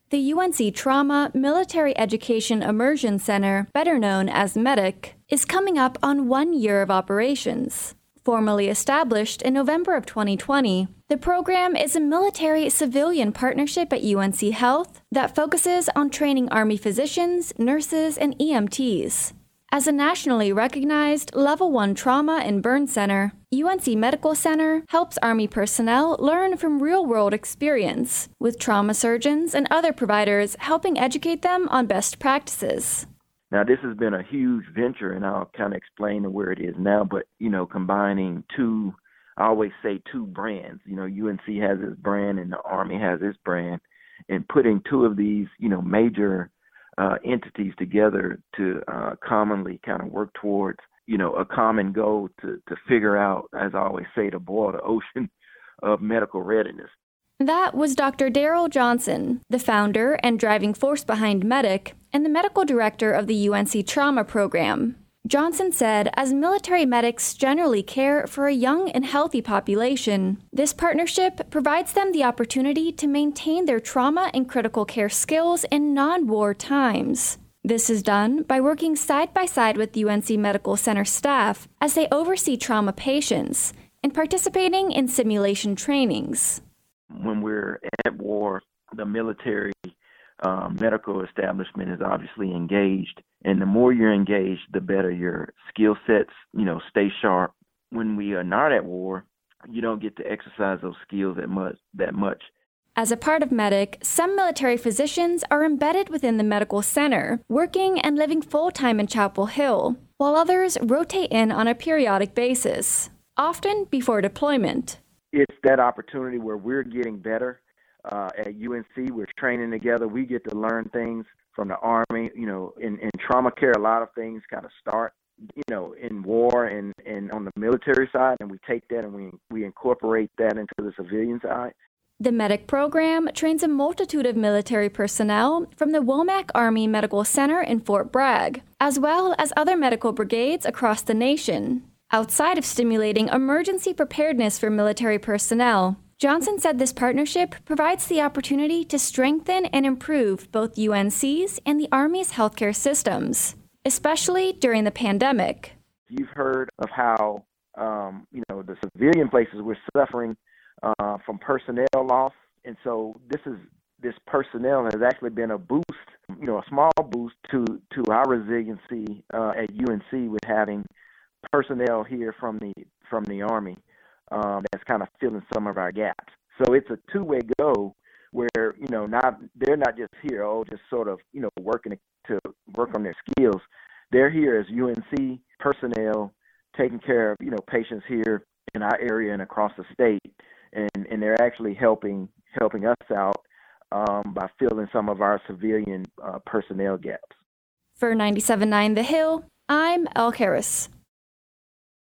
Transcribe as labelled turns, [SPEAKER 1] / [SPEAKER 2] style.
[SPEAKER 1] The UNC Trauma Military Education Immersion Center, better known as MEDIC, is coming up on 1 year of operations. Formally established in November of 2020, the program is a military-civilian partnership at UNC Health that focuses on training Army physicians, nurses, and EMTs. As a nationally recognized Level 1 trauma and burn center, UNC Medical Center helps Army personnel learn from real-world experience, with trauma surgeons and other providers helping educate them on best practices.
[SPEAKER 2] Now, this has been a huge venture, and I'll kind of explain where it is now, but, combining two brands. UNC has its brand and the Army has its brand, and putting two of these, major entities together to commonly kind of work towards, a common goal to figure out, as I always say, to boil the ocean of medical readiness.
[SPEAKER 1] That was Dr. Daryl Johnson, the founder and driving force behind MEDIC and the medical director of the UNC Trauma Program. Johnson said, as military medics generally care for a young and healthy population, this partnership provides them the opportunity to maintain their trauma and critical care skills in non-war times. This is done by working side by side with UNC Medical Center staff as they oversee trauma patients and participating in simulation trainings.
[SPEAKER 2] When we're at war, the military medical establishment is obviously engaged, and the more you're engaged, the better your skill sets, stay sharp. When we are not at war, you don't get to exercise those skills that much.
[SPEAKER 1] As a part of MEDIC, some military physicians are embedded within the medical center, working and living full-time in Chapel Hill, while others rotate in on a periodic basis, often before deployment.
[SPEAKER 2] It's that opportunity where we're getting better. At UNC, we're training together. We get to learn things from the Army. In trauma care, a lot of things kind of start, in war and on the military side, and we take that and we incorporate that into the civilian side.
[SPEAKER 1] The MEDIC program trains a multitude of military personnel from the Womack Army Medical Center in Fort Bragg, as well as other medical brigades across the nation. Outside of stimulating emergency preparedness for military personnel, Johnson said this partnership provides the opportunity to strengthen and improve both UNC's and the Army's healthcare systems, especially during the pandemic.
[SPEAKER 2] You've heard of how, the civilian places were suffering from personnel loss. And so this personnel has actually been a boost, a small boost to our resiliency at UNC with having personnel here from the Army. That's kind of filling some of our gaps. So it's a two-way go where, they're not just here, just sort of, working to work on their skills. They're here as UNC personnel taking care of, patients here in our area and across the state. And they're actually helping us out by filling some of our civilian personnel gaps.
[SPEAKER 1] For 97.9 The Hill, I'm Elle Harris.